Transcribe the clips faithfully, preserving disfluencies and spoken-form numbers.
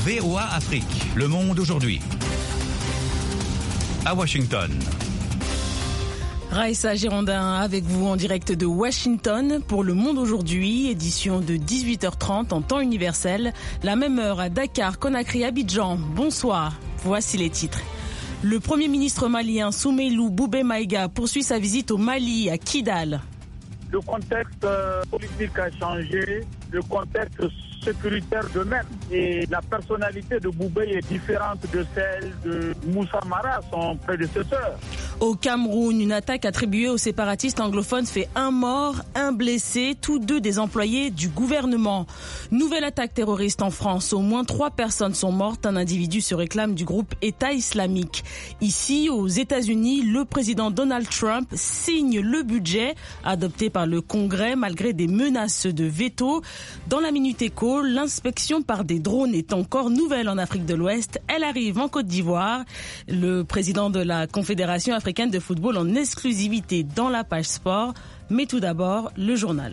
V O A Afrique, Le Monde aujourd'hui. À Washington. Raïssa Girondin avec vous en direct de Washington pour Le Monde aujourd'hui, édition de dix-huit heures trente en temps universel. La même heure à Dakar, Conakry, Abidjan. Bonsoir, voici les titres. Le Premier ministre malien Soumeylou Boubé Maïga poursuit sa visite au Mali, à Kidal. Le contexte politique a changé, le contexte sécuritaire de même. Et la personnalité de Boubé est différente de celle de Moussa Mara, son prédécesseur. Au Cameroun, une attaque attribuée aux séparatistes anglophones fait un mort, un blessé, tous deux des employés du gouvernement. Nouvelle attaque terroriste en France. Au moins trois personnes sont mortes. Un individu se réclame du groupe État islamique. Ici, aux États-Unis, le président Donald Trump signe le budget adopté par le Congrès malgré des menaces de veto. Dans la Minute Éco, l'inspection par des drones est encore nouvelle en Afrique de l'Ouest. Elle arrive en Côte d'Ivoire. Le président de la Confédération africaine de football en exclusivité dans la page sport. Mais tout d'abord, le journal.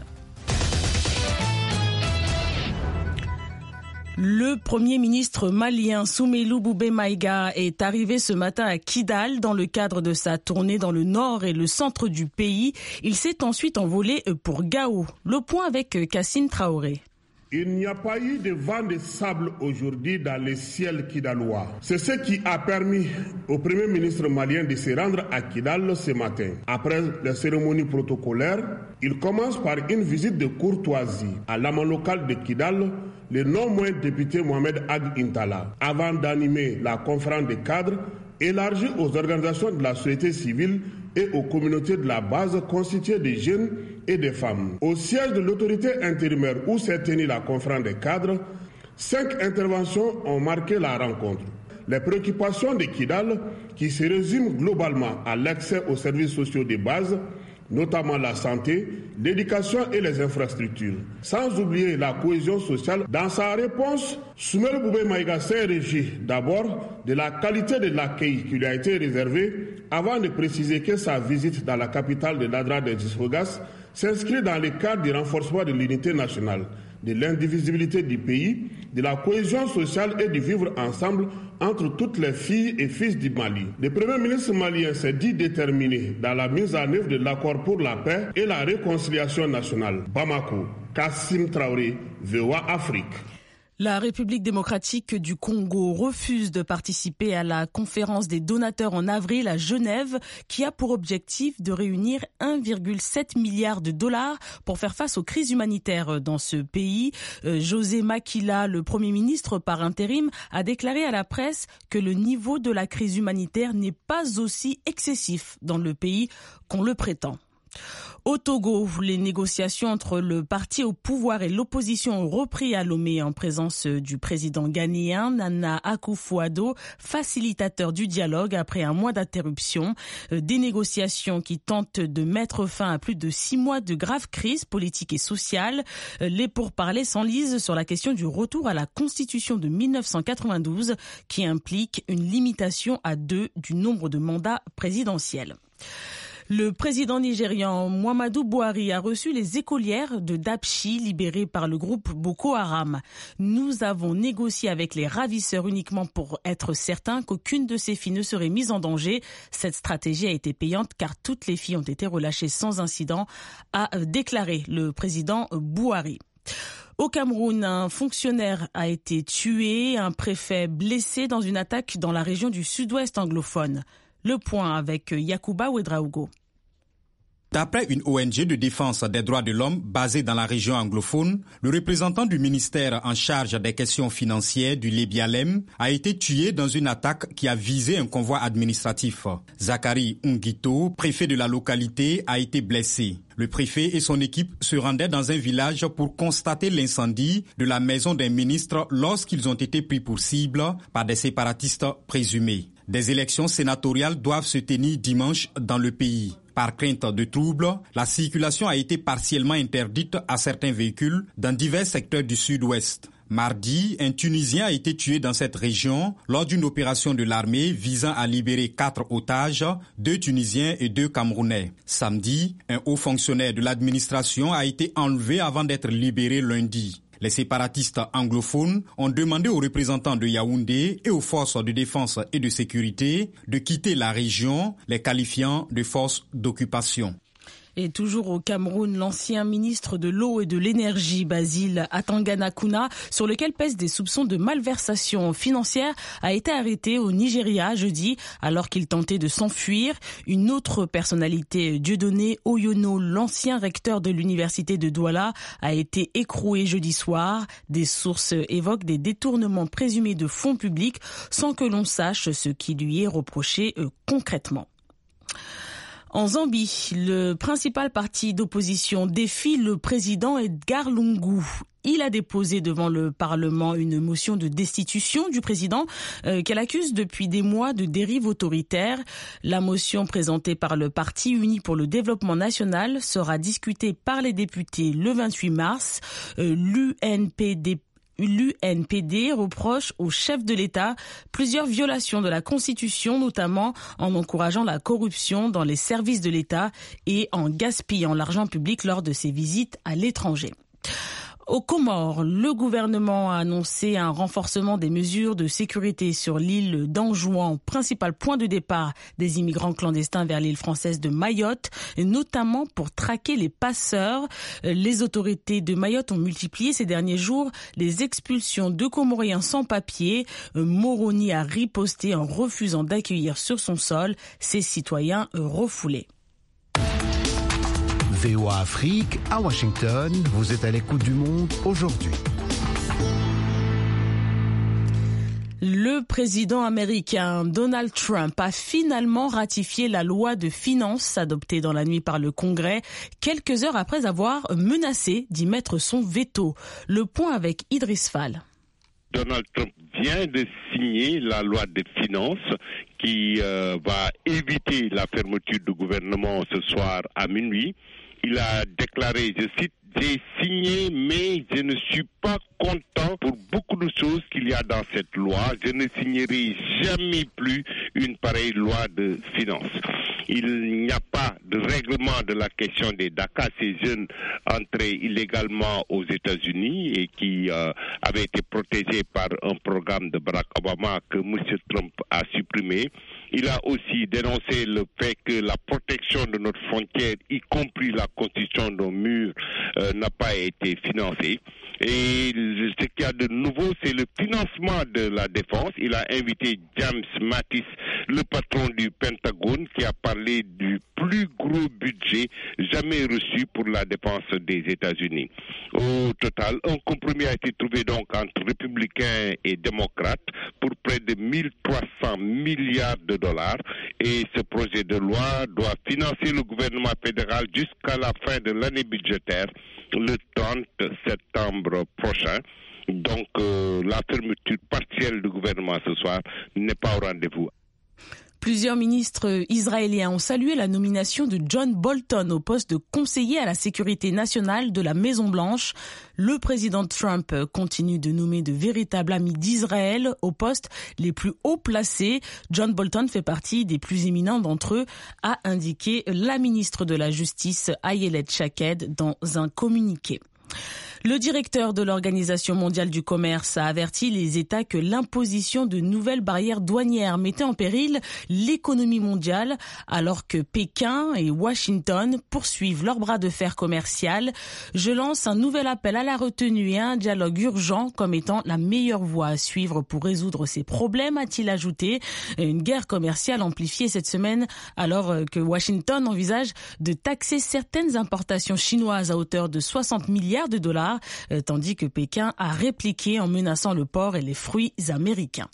Le Premier ministre malien Soumeylou Boubé Maïga est arrivé ce matin à Kidal dans le cadre de sa tournée dans le nord et le centre du pays. Il s'est ensuite envolé pour Gao. Le point avec Cassine Traoré. Il n'y a pas eu de vent de sable aujourd'hui dans les ciels kidalois. C'est ce qui a permis au Premier ministre malien de se rendre à Kidal ce matin. Après la cérémonie protocolaire, il commence par une visite de courtoisie à l'amas local de Kidal, le non moins député Mohamed Ag Intala, avant d'animer la conférence des cadres élargie aux organisations de la société civile et aux communautés de la base constituées de jeunes et de femmes. Au siège de l'autorité intérimaire où s'est tenue la conférence des cadres, cinq interventions ont marqué la rencontre. Les préoccupations de Kidal, qui se résument globalement à l'accès aux services sociaux de base, notamment la santé, l'éducation et les infrastructures. Sans oublier la cohésion sociale, dans sa réponse, Soumeylou Boubé Maïga s'est réjoui d'abord de la qualité de l'accueil qui lui a été réservé, avant de préciser que sa visite dans la capitale de l'Adra de Gisfogas s'inscrit dans le cadre du renforcement de l'unité nationale, de l'indivisibilité du pays, de la cohésion sociale et du vivre ensemble entre toutes les filles et fils du Mali. Le Premier ministre malien s'est dit déterminé dans la mise en œuvre de l'accord pour la paix et la réconciliation nationale. Bamako, Kassim Traoré, V O A Afrique. La République démocratique du Congo refuse de participer à la conférence des donateurs en avril à Genève, qui a pour objectif de réunir un virgule sept milliard de dollars pour faire face aux crises humanitaires dans ce pays. Euh, José Makila, le Premier ministre par intérim, a déclaré à la presse que le niveau de la crise humanitaire n'est pas aussi excessif dans le pays qu'on le prétend. Au Togo, les négociations entre le parti au pouvoir et l'opposition ont repris à Lomé en présence du président ghanéen Nana Akufo-Addo, facilitateur du dialogue après un mois d'interruption. Des négociations qui tentent de mettre fin à plus de six mois de graves crises politiques et sociales. Les pourparlers s'enlisent sur la question du retour à la Constitution de mille neuf cent quatre-vingt-douze qui implique une limitation à deux du nombre de mandats présidentiels. Le président nigérian Muhammadu Buhari a reçu les écolières de Dapchi libérées par le groupe Boko Haram. Nous avons négocié avec les ravisseurs uniquement pour être certains qu'aucune de ces filles ne serait mise en danger. Cette stratégie a été payante car toutes les filles ont été relâchées sans incident, a déclaré le président Buhari. Au Cameroun, un fonctionnaire a été tué, un préfet blessé dans une attaque dans la région du sud-ouest anglophone. Le point avec Yacouba Ouedraogo. D'après une O N G de défense des droits de l'homme basée dans la région anglophone, le représentant du ministère en charge des questions financières du Lébialem a été tué dans une attaque qui a visé un convoi administratif. Zachary Ungito, préfet de la localité, a été blessé. Le préfet et son équipe se rendaient dans un village pour constater l'incendie de la maison d'un ministre lorsqu'ils ont été pris pour cible par des séparatistes présumés. Des élections sénatoriales doivent se tenir dimanche dans le pays. Par crainte de troubles, la circulation a été partiellement interdite à certains véhicules dans divers secteurs du sud-ouest. Mardi, un Tunisien a été tué dans cette région lors d'une opération de l'armée visant à libérer quatre otages, deux Tunisiens et deux Camerounais. Samedi, un haut fonctionnaire de l'administration a été enlevé avant d'être libéré lundi. Les séparatistes anglophones ont demandé aux représentants de Yaoundé et aux forces de défense et de sécurité de quitter la région, les qualifiant de forces d'occupation. Et toujours au Cameroun, l'ancien ministre de l'eau et de l'énergie, Basile Atangana-Kuna, sur lequel pèsent des soupçons de malversation financière, a été arrêté au Nigeria jeudi alors qu'il tentait de s'enfuir. Une autre personnalité, Dieudonné Oyono, l'ancien recteur de l'université de Douala, a été écroué jeudi soir. Des sources évoquent des détournements présumés de fonds publics sans que l'on sache ce qui lui est reproché euh, concrètement. En Zambie, le principal parti d'opposition défie le président Edgar Lungu. Il a déposé devant le Parlement une motion de destitution du président euh, qu'elle accuse depuis des mois de dérive autoritaire. La motion présentée par le Parti uni pour le développement national sera discutée par les députés le vingt-huit mars. Euh, L'U N P D L'U N P D reproche au chef de l'État plusieurs violations de la Constitution, notamment en encourageant la corruption dans les services de l'État et en gaspillant l'argent public lors de ses visites à l'étranger. Aux Comores, le gouvernement a annoncé un renforcement des mesures de sécurité sur l'île d'Anjouan, principal point de départ des immigrants clandestins vers l'île française de Mayotte, notamment pour traquer les passeurs. Les autorités de Mayotte ont multiplié ces derniers jours les expulsions de Comoriens sans papier. Moroni a riposté en refusant d'accueillir sur son sol ces citoyens refoulés. V O A Afrique, à Washington, vous êtes à l'écoute du monde aujourd'hui. Le président américain Donald Trump a finalement ratifié la loi de finances adoptée dans la nuit par le Congrès, quelques heures après avoir menacé d'y mettre son veto. Le point avec Idriss Fall. Donald Trump vient de signer la loi des finances qui euh, va éviter la fermeture du gouvernement ce soir à minuit. Il a déclaré, je cite, « J'ai signé, mais je ne suis pas content pour beaucoup de choses qu'il y a dans cette loi. Je ne signerai jamais plus une pareille loi de finances. » Il n'y a pas de règlement de la question des DACA, ces jeunes entrés illégalement aux États-Unis et qui euh, avaient été protégés par un programme de Barack Obama que M. Trump a supprimé. Il a aussi dénoncé le fait que la protection de notre frontière, y compris la construction de nos murs, euh, n'a pas été financée. Et ce qu'il y a de nouveau, c'est le financement de la défense. Il a invité James Mattis, le patron du Pentagone, qui a parlé du plus gros budget jamais reçu pour la défense des États-Unis. Au total, un compromis a été trouvé donc entre républicains et démocrates pour près de mille trois cents milliards de dollars. Et ce projet de loi doit financer le gouvernement fédéral jusqu'à la fin de l'année budgétaire, le trente septembre prochain. Donc euh, la fermeture partielle du gouvernement ce soir n'est pas au rendez-vous. Plusieurs ministres israéliens ont salué la nomination de John Bolton au poste de conseiller à la sécurité nationale de la Maison-Blanche. Le président Trump continue de nommer de véritables amis d'Israël aux postes les plus haut placés. John Bolton fait partie des plus éminents d'entre eux, a indiqué la ministre de la Justice, Ayelet Shaked, dans un communiqué. Le directeur de l'Organisation mondiale du commerce a averti les États que l'imposition de nouvelles barrières douanières mettait en péril l'économie mondiale, alors que Pékin et Washington poursuivent leur bras de fer commercial. Je lance un nouvel appel à la retenue et à un dialogue urgent comme étant la meilleure voie à suivre pour résoudre ces problèmes, a-t-il ajouté. Une guerre commerciale amplifiée cette semaine alors que Washington envisage de taxer certaines importations chinoises à hauteur de soixante milliards de dollars. Tandis que Pékin a répliqué en menaçant le porc et les fruits américains.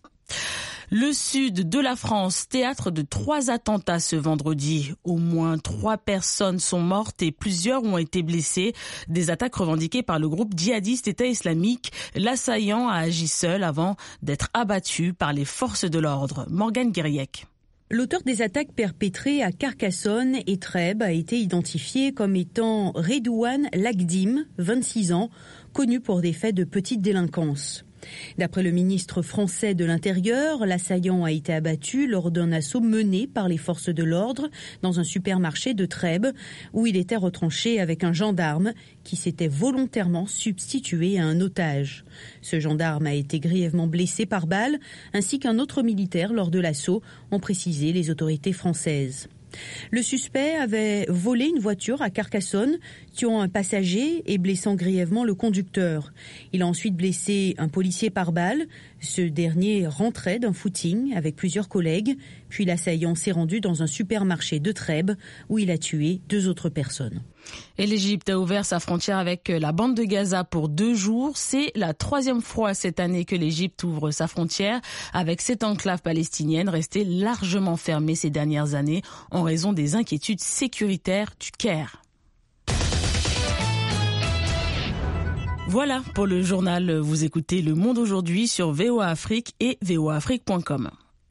Le sud de la France, théâtre de trois attentats ce vendredi. Au moins trois personnes sont mortes et plusieurs ont été blessées. Des attaques revendiquées par le groupe djihadiste État islamique. L'assaillant a agi seul avant d'être abattu par les forces de l'ordre. Morgane Guériec. L'auteur des attaques perpétrées à Carcassonne et Trèbes a été identifié comme étant Redouane Lagdim, vingt-six ans, connu pour des faits de petite délinquance. D'après le ministre français de l'Intérieur, l'assaillant a été abattu lors d'un assaut mené par les forces de l'ordre dans un supermarché de Trèbes où il était retranché avec un gendarme qui s'était volontairement substitué à un otage. Ce gendarme a été grièvement blessé par balle ainsi qu'un autre militaire lors de l'assaut, ont précisé les autorités françaises. Le suspect avait volé une voiture à Carcassonne, tuant un passager et blessant grièvement le conducteur. Il a ensuite blessé un policier par balle. Ce dernier rentrait d'un footing avec plusieurs collègues. Puis l'assaillant s'est rendu dans un supermarché de Trèbes où il a tué deux autres personnes. Et l'Égypte a ouvert sa frontière avec la bande de Gaza pour deux jours. C'est la troisième fois cette année que l'Égypte ouvre sa frontière avec cette enclave palestinienne restée largement fermée ces dernières années en raison des inquiétudes sécuritaires du Caire. Voilà pour le journal. Vous écoutez Le Monde aujourd'hui sur V O A Afrique et v o a afrique point com.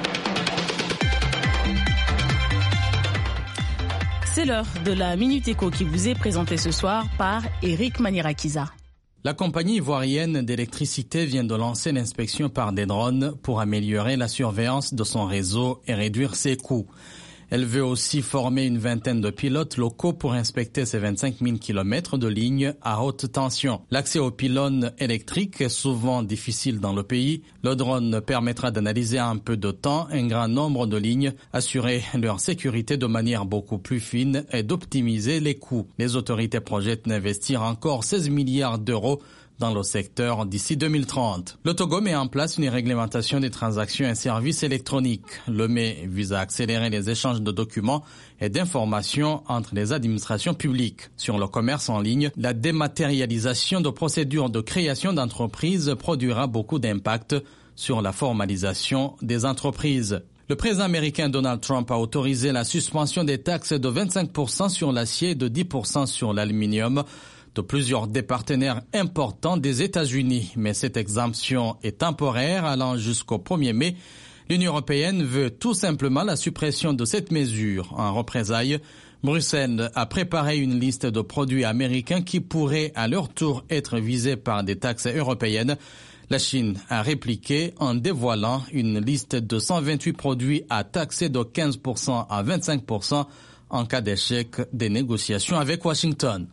C'est l'heure de la Minute Éco qui vous est présentée ce soir par Eric Manirakiza. La compagnie ivoirienne d'électricité vient de lancer l'inspection par des drones pour améliorer la surveillance de son réseau et réduire ses coûts. Elle veut aussi former une vingtaine de pilotes locaux pour inspecter ces vingt-cinq mille kilomètres de lignes à haute tension. L'accès aux pylônes électriques est souvent difficile dans le pays. Le drone permettra d'analyser en peu de temps un grand nombre de lignes, assurer leur sécurité de manière beaucoup plus fine et d'optimiser les coûts. Les autorités projettent d'investir encore seize milliards d'euros dans le secteur d'ici deux mille trente. Le Togo met en place une réglementation des transactions et services électroniques. Le M E vise à accélérer les échanges de documents et d'informations entre les administrations publiques. Sur le commerce en ligne, la dématérialisation de procédures de création d'entreprises produira beaucoup d'impact sur la formalisation des entreprises. Le président américain Donald Trump a autorisé la suspension des taxes de vingt-cinq pour cent sur l'acier et de dix pour cent sur l'aluminium de plusieurs des partenaires importants des États-Unis. Mais cette exemption est temporaire, allant jusqu'au premier mai. L'Union européenne veut tout simplement la suppression de cette mesure. En représailles, Bruxelles a préparé une liste de produits américains qui pourraient à leur tour être visés par des taxes européennes. La Chine a répliqué en dévoilant une liste de cent vingt-huit produits à taxer de quinze pour cent à vingt-cinq pour cent en cas d'échec des négociations avec Washington.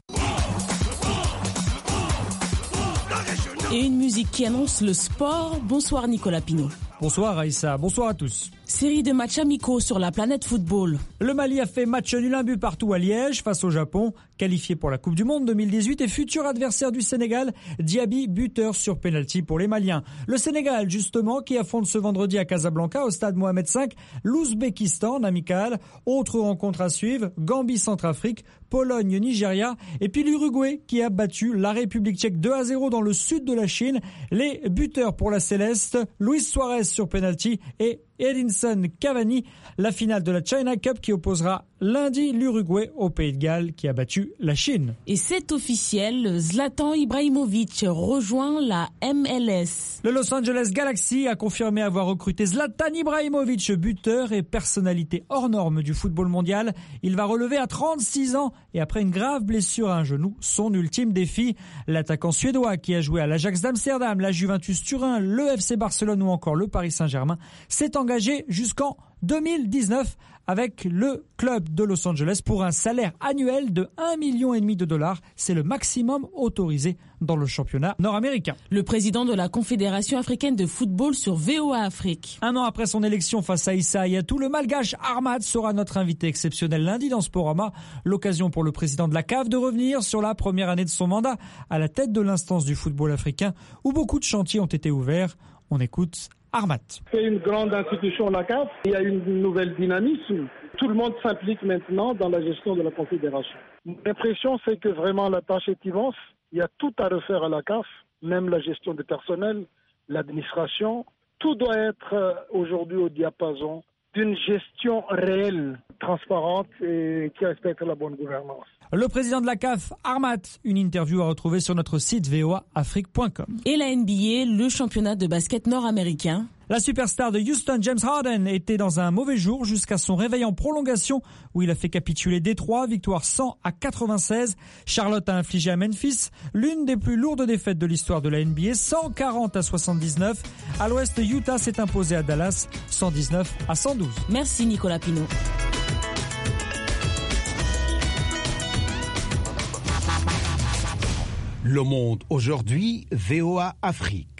Et une musique qui annonce le sport. Bonsoir Nicolas Pinault. Bonsoir Aïssa, bonsoir à tous. Série de matchs amicaux sur la planète football. Le Mali a fait match nul un but partout à Liège face au Japon, qualifié pour la Coupe du Monde deux mille dix-huit et futur adversaire du Sénégal, Diaby buteur sur pénalty pour les Maliens. Le Sénégal justement qui affronte ce vendredi à Casablanca au stade Mohamed cinq, l'Ouzbékistan en amical. Autre rencontre à suivre, Gambie-Centrafrique, Pologne-Nigeria et puis l'Uruguay qui a battu la République tchèque deux à zéro dans le sud de la Chine. Les buteurs pour la Céleste, Luis Suarez sur pénalty et Edinson Cavani, la finale de la China Cup qui opposera lundi l'Uruguay au Pays de Galles qui a battu la Chine. Et c'est officiel, Zlatan Ibrahimovic rejoint la M L S. Le Los Angeles Galaxy a confirmé avoir recruté Zlatan Ibrahimovic, buteur et personnalité hors norme du football mondial. Il va relever à trente-six ans et après une grave blessure à un genou, son ultime défi. L'attaquant suédois qui a joué à l'Ajax d'Amsterdam, la Juventus Turin, le F C Barcelone ou encore le Paris Saint-Germain s'est engagé jusqu'en deux mille dix-neuf avec le club de Los Angeles pour un salaire annuel de un virgule cinq million de dollars. C'est le maximum autorisé dans le championnat nord-américain. Le président de la Confédération africaine de football sur V O A Afrique. Un an après son élection face à Issa Hayatou, le malgache Ahmad sera notre invité exceptionnel lundi dans Sporama. L'occasion pour le président de la C A F de revenir sur la première année de son mandat à la tête de l'instance du football africain où beaucoup de chantiers ont été ouverts. On écoute Ahmad. C'est une grande institution, la C A F. Il y a une nouvelle dynamisme. Tout le monde s'implique maintenant dans la gestion de la Confédération. L'impression, c'est que vraiment la tâche est immense. Il y a tout à refaire à la C A F, même la gestion du personnel, l'administration. Tout doit être aujourd'hui au diapason d'une gestion réelle, transparente et qui respecte la bonne gouvernance. Le président de la C A F, Armat, une interview à retrouver sur notre site v o a afrique point com. Et la N B A, le championnat de basket nord-américain. La superstar de Houston, James Harden, était dans un mauvais jour jusqu'à son réveil en prolongation où il a fait capituler Détroit, victoire cent à quatre-vingt-seize. Charlotte a infligé à Memphis l'une des plus lourdes défaites de l'histoire de la N B A, cent quarante à soixante-dix-neuf. À l'ouest, Utah s'est imposé à Dallas, cent dix-neuf à cent douze. Merci Nicolas Pinault. Le Monde aujourd'hui, V O A Afrique.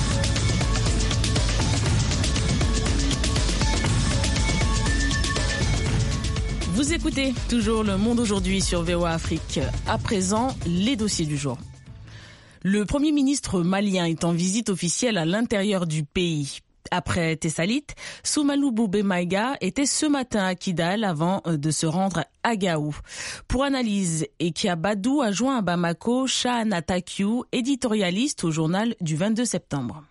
Vous écoutez toujours Le Monde aujourd'hui sur V O A Afrique. À présent, les dossiers du jour. Le Premier ministre malien est en visite officielle à l'intérieur du pays. Après Tessalit, Soumaïlou Boubé Maïga était ce matin à Kidal avant de se rendre à Gao. Pour analyse, Ekia Badou a joint à Bamako Shahana Takiou, éditorialiste au journal du vingt-deux septembre.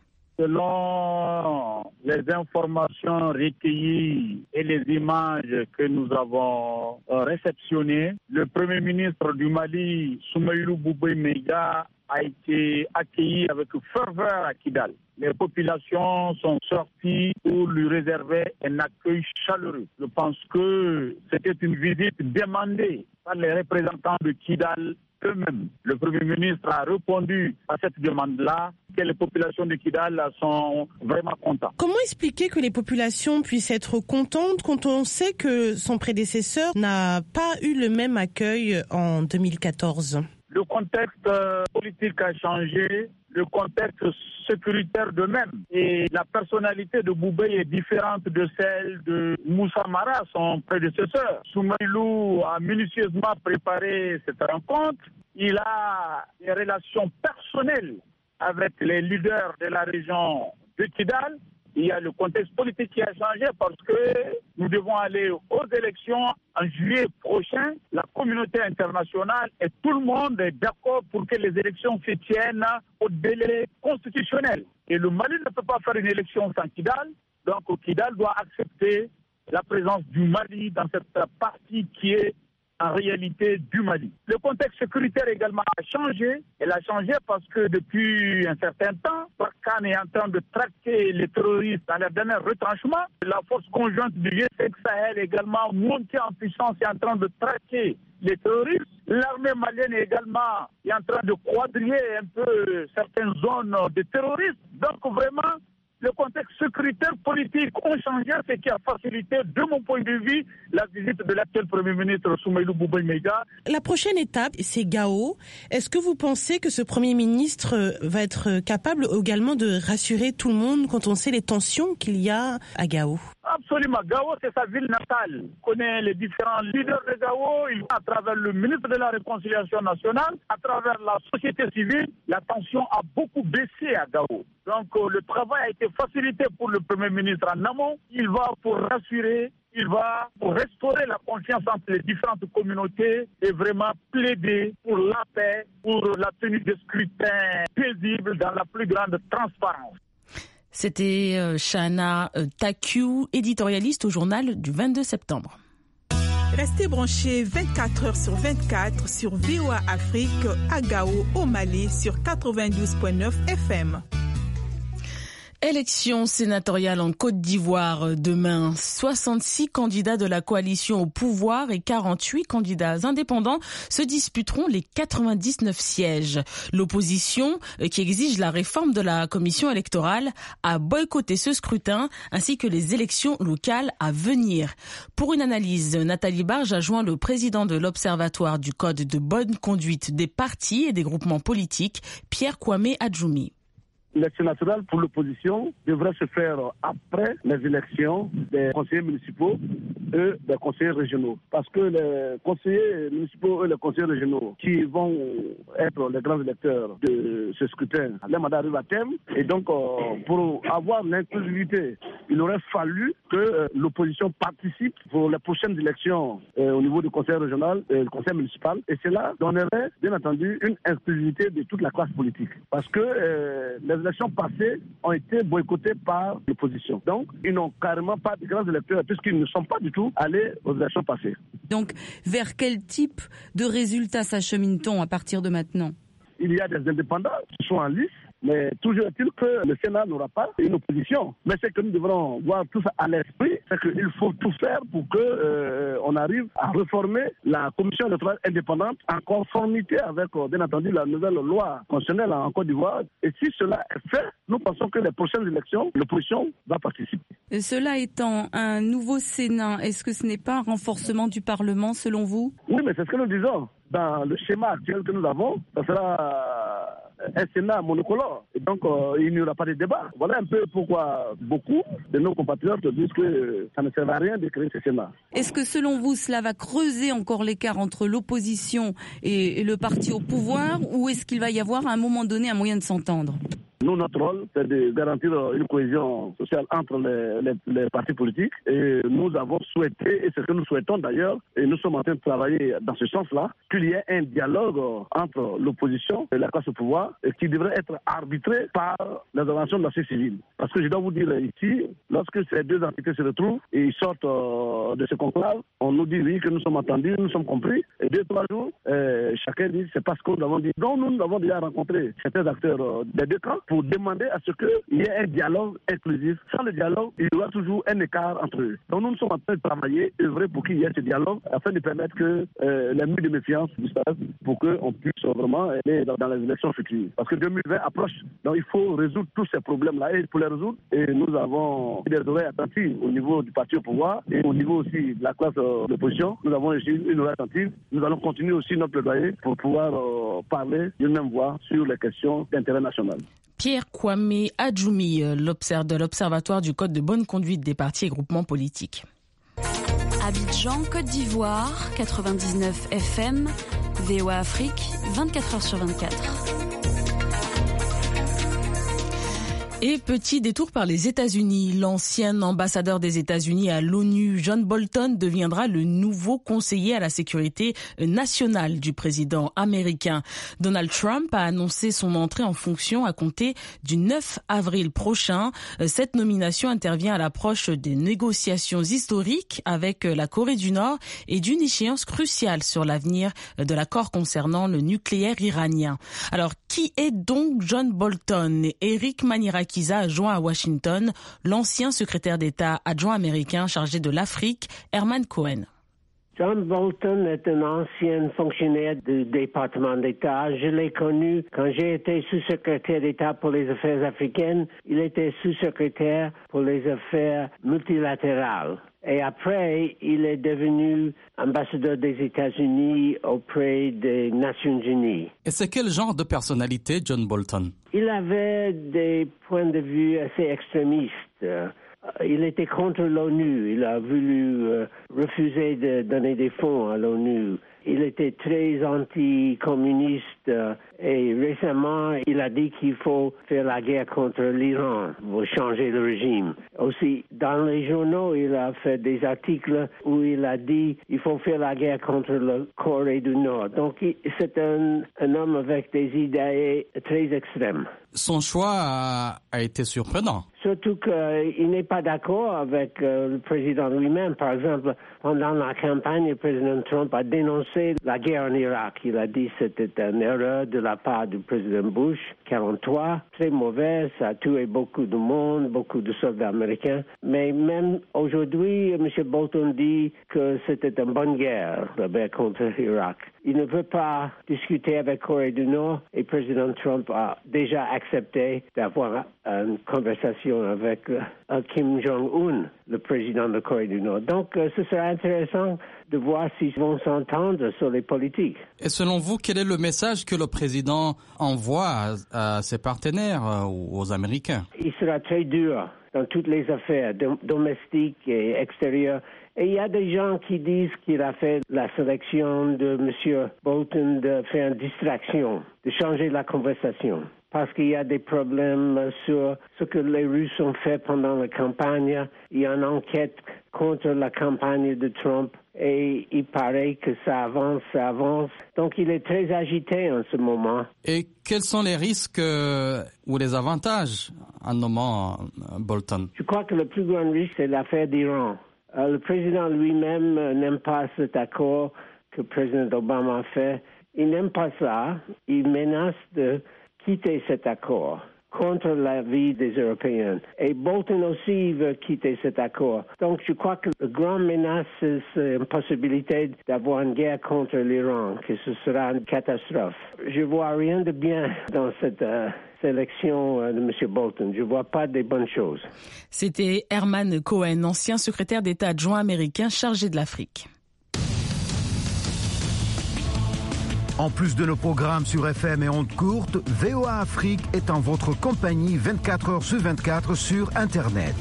Selon les informations recueillies et les images que nous avons réceptionnées, le Premier ministre du Mali, Soumaïlou Boubé Maïga, a été accueilli avec ferveur à Kidal. Les populations sont sorties pour lui réserver un accueil chaleureux. Je pense que c'était une visite demandée par les représentants de Kidal eux-mêmes. Le Premier ministre a répondu à cette demande-là, que les populations de Kidal sont vraiment contentes. Comment expliquer que les populations puissent être contentes quand on sait que son prédécesseur n'a pas eu le même accueil en deux mille quatorze ? Le contexte politique a changé, le contexte sécuritaire de même. Et la personnalité de Boubé est différente de celle de Moussa Mara, son prédécesseur. Soumaïlou a minutieusement préparé cette rencontre. Il a des relations personnelles avec les leaders de la région de Kidal. Il y a le contexte politique qui a changé parce que nous devons aller aux élections en juillet prochain. La communauté internationale et tout le monde est d'accord pour que les élections se tiennent au délai constitutionnel. Et le Mali ne peut pas faire une élection sans Kidal. Donc Kidal doit accepter la présence du Mali dans cette partie qui est en réalité du Mali. Le contexte sécuritaire également a changé. Elle a changé parce que depuis un certain temps, Barkhane est en train de traquer les terroristes dans leur dernier retranchement. La force conjointe du G cinq Sahel également montée en puissance et en train de traquer les terroristes. L'armée malienne également est en train de quadriller un peu certaines zones de terroristes. Donc vraiment, le contexte sécuritaire politique ont changé, ce qui a facilité, de mon point de vue, la visite de l'actuel Premier ministre Soumaïlou Boubé Maïga. La prochaine étape, c'est Gao. Est-ce que vous pensez que ce Premier ministre va être capable également de rassurer tout le monde quand on sait les tensions qu'il y a à Gao ? Absolument. Gao, c'est sa ville natale. Il connaît les différents leaders de Gao. Il, à travers le ministre de la Réconciliation nationale, à travers la société civile, la tension a beaucoup baissé à Gao. Donc, euh, le travail a été facilité pour le Premier ministre en amont. Il va pour rassurer, il va pour restaurer la confiance entre les différentes communautés et vraiment plaider pour la paix, pour la tenue de scrutins paisibles dans la plus grande transparence. C'était euh, Shahana euh, Takiou, éditorialiste au journal du vingt-deux septembre. Restez branchés vingt-quatre heures sur vingt-quatre sur V O A Afrique à Gao, au Mali, sur quatre-vingt-douze virgule neuf F M. Élection sénatoriale en Côte d'Ivoire demain. soixante-six candidats de la coalition au pouvoir et quarante-huit candidats indépendants se disputeront les quatre-vingt-dix-neuf sièges. L'opposition, qui exige la réforme de la commission électorale, a boycotté ce scrutin ainsi que les élections locales à venir. Pour une analyse, Nathalie Barge a joint le président de l'Observatoire du Code de bonne conduite des partis et des groupements politiques, Pierre Kwame Adjoumi. L'élection nationale pour l'opposition devrait se faire après les élections des conseillers municipaux et des conseillers régionaux. Parce que les conseillers municipaux et les conseillers régionaux qui vont être les grands électeurs de ce scrutin, les mandats arrivent à terme. Et donc, pour avoir l'inclusivité il aurait fallu que euh, l'opposition participe pour les prochaines élections euh, au niveau du conseil régional et du conseil municipal. Et cela donnerait, bien entendu, une exclusivité de toute la classe politique. Parce que euh, les élections passées ont été boycottées par l'opposition. Donc, ils n'ont carrément pas de grands électeurs puisqu'ils ne sont pas du tout allés aux élections passées. Donc, vers quel type de résultats s'achemine-t-on à partir de maintenant ? Il y a des indépendants qui sont en lice, mais toujours est-il que le Sénat n'aura pas une opposition. Mais ce que nous devrons voir tous à l'esprit, c'est qu'il faut tout faire pour qu'on euh, arrive à réformer la commission électorale indépendante en conformité avec, bien entendu, la nouvelle loi constitutionnelle en Côte d'Ivoire. Et si cela est fait, nous pensons que les prochaines élections, l'opposition va participer. Et cela étant un nouveau Sénat, est-ce que ce n'est pas un renforcement du Parlement selon vous ? Oui, mais c'est ce que nous disons. Dans le schéma actuel que nous avons, ça sera un Sénat monocolore. Et donc, euh, il n'y aura pas de débat. Voilà un peu pourquoi beaucoup de nos compatriotes disent que ça ne sert à rien de créer ce Sénat. Est-ce que selon vous, cela va creuser encore l'écart entre l'opposition et le parti au pouvoir, ou est-ce qu'il va y avoir à un moment donné un moyen de s'entendre ? Nous, notre rôle, c'est de garantir une cohésion sociale entre les, les, les partis politiques. Et nous avons souhaité, et c'est ce que nous souhaitons d'ailleurs, et nous sommes en train de travailler dans ce sens-là, qu'il y ait un dialogue entre l'opposition et la classe au pouvoir, et qui devrait être arbitré par les organisations de la société civile. Parce que je dois vous dire ici, lorsque ces deux entités se retrouvent et ils sortent euh, de ce conclave, on nous dit oui, que nous sommes entendus, nous sommes compris. Et deux, trois jours, euh, chacun dit c'est parce que nous avons dit. Donc nous, nous avons déjà rencontré certains acteurs euh, des deux camps pour demander à ce qu'il y ait un dialogue inclusif. Sans le dialogue, il y aura toujours un écart entre eux. Donc nous, nous sommes en train de travailler, œuvrer pour qu'il y ait ce dialogue, afin de permettre que euh, les murs de méfiance disparaissent, pour qu'on puisse vraiment aller dans, dans les élections futures. Parce que deux mille vingt approche, donc il faut résoudre tous ces problèmes-là. Et pour les résoudre, et nous avons des oreilles attentives au niveau du parti au pouvoir et au niveau aussi de la classe euh, d'opposition. Nous avons aussi une oreille attentive. Nous allons continuer aussi notre plaidoyer pour pouvoir euh, parler d'une même voix sur les questions d'intérêt national. Pierre Kwame Adjoumi, de l'Observatoire du Code de bonne conduite des partis et groupements politiques. Abidjan, Côte d'Ivoire, quatre-vingt-dix-neuf F M, V O A Afrique, vingt-quatre heures sur vingt-quatre. Et petit détour par les États-Unis. L'ancien ambassadeur des États-Unis à l'ONU, John Bolton, deviendra le nouveau conseiller à la sécurité nationale du président américain. Donald Trump a annoncé son entrée en fonction à compter du neuf avril prochain. Cette nomination intervient à l'approche des négociations historiques avec la Corée du Nord et d'une échéance cruciale sur l'avenir de l'accord concernant le nucléaire iranien. Alors, qui est donc John Bolton? Eric Manirakiza a joint à Washington l'ancien secrétaire d'État adjoint américain chargé de l'Afrique, Herman Cohen. John Bolton est un ancien fonctionnaire du département d'État. Je l'ai connu quand j'ai été sous-secrétaire d'État pour les affaires africaines. Il était sous-secrétaire pour les affaires multilatérales. Et après, il est devenu ambassadeur des États-Unis auprès des Nations Unies. Et c'est quel genre de personnalité, John Bolton? Il avait des points de vue assez extrémistes. Il était contre l'ONU. Il a voulu euh, refuser de donner des fonds à l'ONU. Il était très anti-communiste euh, et récemment, il a dit qu'il faut faire la guerre contre l'Iran pour changer le régime. Aussi, dans les journaux, il a fait des articles où il a dit qu'il faut faire la guerre contre la Corée du Nord. Donc, c'est un, un homme avec des idées très extrêmes. Son choix a, a été surprenant. Surtout qu'il n'est pas d'accord avec euh, le président lui-même. Par exemple, pendant la campagne, le président Trump a dénoncé la guerre en Irak. Il a dit que c'était une erreur de la part du président Bush, quarante-trois, très mauvaise, ça a tué beaucoup de monde, beaucoup de soldats américains. Mais même aujourd'hui, M. Bolton dit que c'était une bonne guerre, la guerre contre l'Irak. Il ne veut pas discuter avec la Corée du Nord et le président Trump a déjà accepté d'avoir une conversation avec uh, Kim Jong-un, le président de la Corée du Nord. Donc, uh, ce sera intéressant de voir s'ils vont s'entendre sur les politiques. Et selon vous, quel est le message que le président envoie à, à ses partenaires, euh, aux Américains? Il sera très dur dans toutes les affaires dom- domestiques et extérieures. Et il y a des gens qui disent qu'il a fait la sélection de M. Bolton de faire une distraction, de changer la conversation. parce qu'il y a des problèmes sur ce que les Russes ont fait pendant la campagne. Il y a une enquête contre la campagne de Trump et il paraît que ça avance, ça avance. Donc il est très agité en ce moment. Et quels sont les risques euh, ou les avantages en nommant euh, Bolton? Je crois que le plus grand risque, c'est l'affaire d'Iran. Euh, le président lui-même euh, n'aime pas cet accord que le président Obama a fait. Il n'aime pas ça. Il menace de quitter cet accord contre l'avis des Européens. Et Bolton aussi veut quitter cet accord. Donc je crois que la grande menace, c'est une possibilité d'avoir une guerre contre l'Iran, que ce sera une catastrophe. Je vois rien de bien dans cette euh, sélection de M. Bolton. Je vois pas des bonnes choses. C'était Herman Cohen, ancien secrétaire d'État adjoint américain chargé de l'Afrique. En plus de nos programmes sur F M et ondes courtes, V O A Afrique est en votre compagnie vingt-quatre heures sur vingt-quatre sur Internet.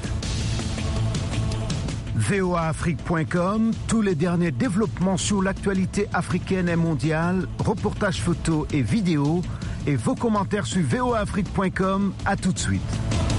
V O A Afrique point com, tous les derniers développements sur l'actualité africaine et mondiale, reportages photos et vidéos, et vos commentaires sur V O A Afrique point com. À tout de suite.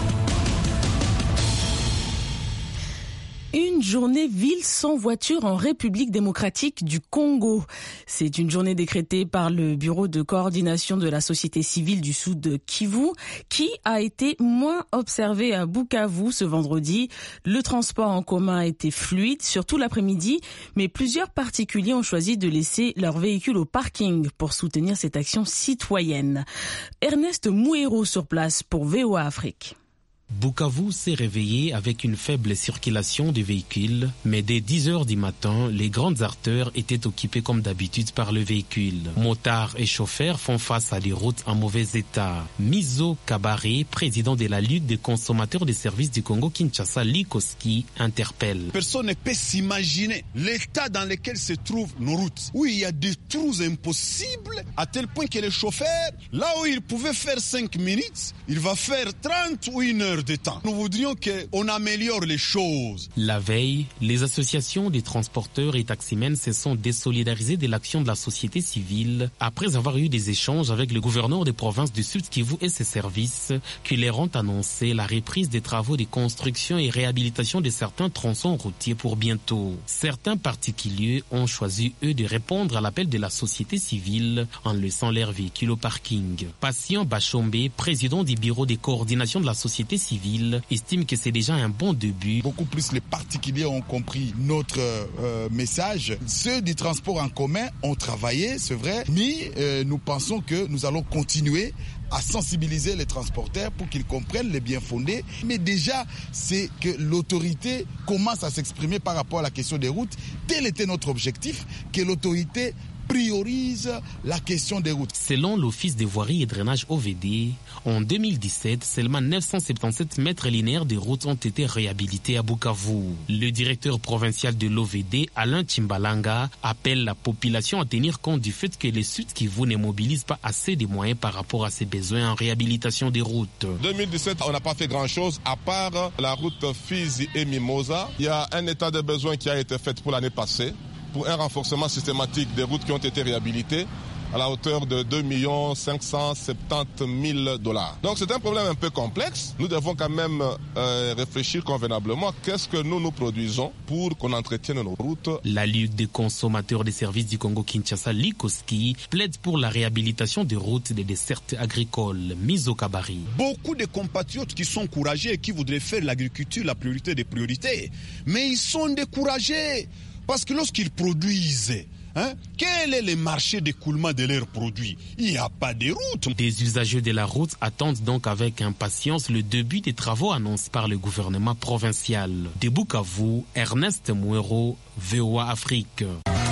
Une journée ville sans voiture en République démocratique du Congo. C'est une journée décrétée par le Bureau de coordination de la société civile du Sud Kivu qui a été moins observée à Bukavu ce vendredi. Le transport en commun a été fluide, surtout l'après-midi, mais plusieurs particuliers ont choisi de laisser leur véhicule au parking pour soutenir cette action citoyenne. Ernest Mouhéro sur place pour V O A Afrique. Bukavu s'est réveillé avec une faible circulation de véhicules, mais dès dix heures du matin, les grandes artères étaient occupées comme d'habitude par le véhicule. Motards et chauffeurs font face à des routes en mauvais état. Mizo Kabare, président de la Ligue des consommateurs des services du Congo Kinshasa, Likoski, interpelle. Personne ne peut s'imaginer l'état dans lequel se trouvent nos routes, où il y a des trous impossibles, à tel point que les chauffeurs, là où ils pouvaient faire cinq minutes, il va faire trente ou une heure de temps. Nous voudrions qu'on améliore les choses. La veille, les associations des transporteurs et taximens se sont désolidarisées de l'action de la société civile après avoir eu des échanges avec le gouverneur des provinces du Sud Kivu et ses services qui leur ont annoncé la reprise des travaux de construction et réhabilitation de certains tronçons routiers pour bientôt. Certains particuliers ont choisi, eux, de répondre à l'appel de la société civile en laissant leurs véhicules au parking. Patient Bachombe, président du bureau de coordination de la société civile, civile estime que c'est déjà un bon début. Beaucoup plus les particuliers ont compris notre euh, message. Ceux du transport en commun ont travaillé, c'est vrai, mais euh, nous pensons que nous allons continuer à sensibiliser les transporteurs pour qu'ils comprennent les bien fondés. Mais déjà, c'est que l'autorité commence à s'exprimer par rapport à la question des routes. Tel était notre objectif, que l'autorité priorise la question des routes. Selon l'Office des voiries et drainage O V D, en deux mille dix-sept, seulement neuf cent soixante-dix mètres linéaires de routes ont été réhabilités à Bukavu. Le directeur provincial de l'O V D, Alain Chimbalanga, appelle la population à tenir compte du fait que les Sud Kivu ne mobilisent pas assez de moyens par rapport à ses besoins en réhabilitation des routes. deux mille dix-sept, on n'a pas fait grand-chose à part la route Fizi et Mimosa. Il y a un état de besoin qui a été fait pour l'année passée, pour un renforcement systématique des routes qui ont été réhabilitées à la hauteur de deux millions cinq cent soixante-dix mille dollars. Donc c'est un problème un peu complexe. Nous devons quand même euh, réfléchir convenablement. Qu'est-ce que nous nous produisons pour qu'on entretienne nos routes? La Ligue des consommateurs des services du Congo Kinshasa, Likoski, plaide pour la réhabilitation des routes des dessertes agricoles. Mizo Kabari. Beaucoup de compatriotes qui sont courageux et qui voudraient faire l'agriculture la priorité des priorités, mais ils sont découragés. Parce que lorsqu'ils produisent, hein, quel est le marché d'écoulement de leurs produits? Il n'y a pas de route. Des usagers de la route attendent donc avec impatience le début des travaux annoncés par le gouvernement provincial. De Bukavu, Ernest Mouhéro, V O A Afrique.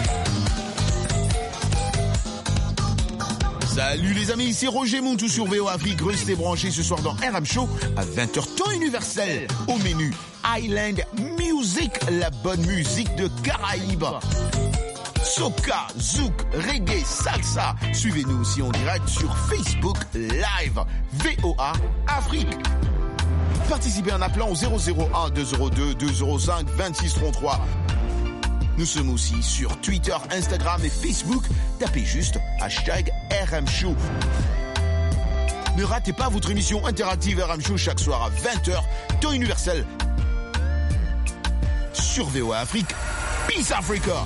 Salut les amis, ici Roger Montou sur V O A Afrique. Restez branchés ce soir dans R M Show à vingt heures temps universel. Au menu, Island Music, la bonne musique de Caraïbes. Soca, zouk, reggae, salsa. Suivez-nous aussi en direct sur Facebook Live. V O A Afrique. Participez en appelant au zéro zéro un deux zéro deux deux zéro cinq vingt-six trente-trois. Nous sommes aussi sur Twitter, Instagram et Facebook. Tapez juste hashtag R M Show. Ne ratez pas votre émission interactive R M Show chaque soir à vingt heures, temps universel, sur V O A Afrique. Peace Africa!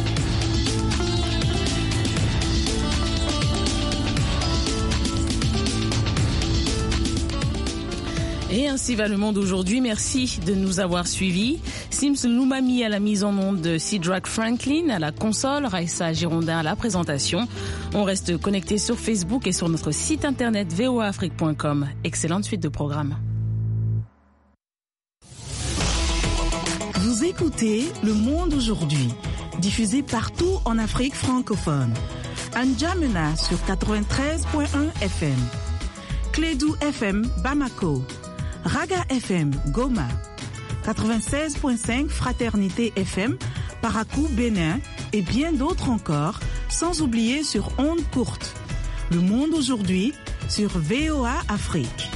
Et ainsi va le monde aujourd'hui. Merci de nous avoir suivis. Sims Loumami à la mise en onde, de Cedric Franklin à la console, Raissa Girondin à la présentation. On reste connecté sur Facebook et sur notre site internet v o a afrique point com. Excellente suite de programmes. Vous écoutez Le Monde aujourd'hui, diffusé partout en Afrique francophone. N'Djamena sur quatre-vingt-treize point un F M. Clédou F M Bamako. Raga F M Goma, quatre-vingt-seize point cinq Fraternité F M, Parakou Bénin et bien d'autres encore, sans oublier sur ondes courtes. Le Monde aujourd'hui sur V O A Afrique.